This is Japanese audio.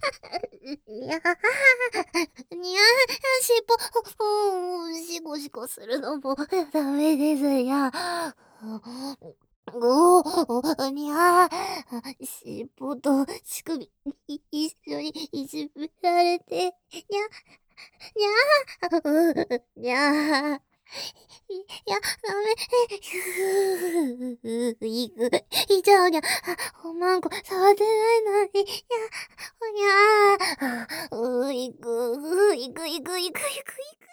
にゃにゃ尻尾、シコシコするのもダメですや。にゃ尻尾と乳首、一緒にいじめられて、にゃにゃにゃダメ、いく、いちゃうにゃ、おまんこ触ってないのに、にゃ、いく、いくいくいくいくいく。